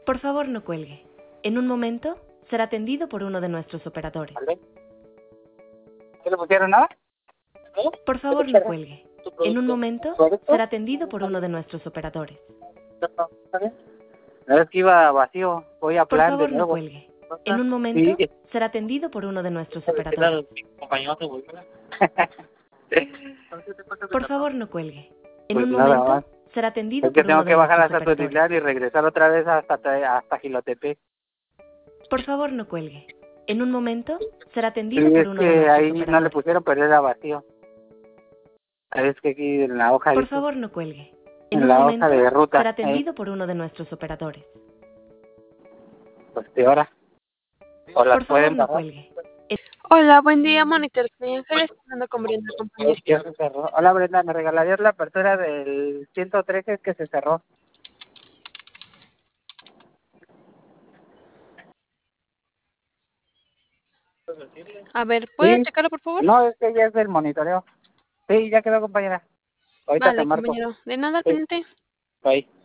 Por favor, no cuelgue. En un momento será atendido por uno de nuestros operadores. ¿Vale? ¿Qué le pusieron nada? ¿No? Por favor, no cuelgue. En un momento será atendido por uno de nuestros operadores. ¿Está bien? Es que iba vacío. Voy a Por plan de favor, no nuevo. cuelgue. En un momento Sí. será atendido por uno de nuestros Claro, operadores. compañero se volvió. Por favor, no cuelgue. En Pues un nada momento más. será atendido Es que por uno tengo de que bajar nuestros hasta operadores. Tutitlán y regresar otra vez hasta Gilotepec. Por favor, no cuelgue. En un momento será Sí, atendido por es uno de que nuestros ahí no le operadores. pusieron, pero era vacío. Es que aquí en la hoja Por dice, favor, no cuelgue. En en un la hoja momento de ruta, será atendido por uno de nuestros operadores. pues de hora. O las Por favor, pueden no bajar. cuelgue. Hola, buen día, Monitor. Soy Ángeles, hablando con Brenda, compañía. Ya se cerró. Hola Brenda, ¿me regalarías la apertura del 113 que se cerró? A ver, ¿puede Sí. checarlo, por favor? No, es que ya es del monitoreo. Sí, ya quedó, compañera. Ahorita te Vale, marco. compañero. De nada, Sí. teniente. Bye.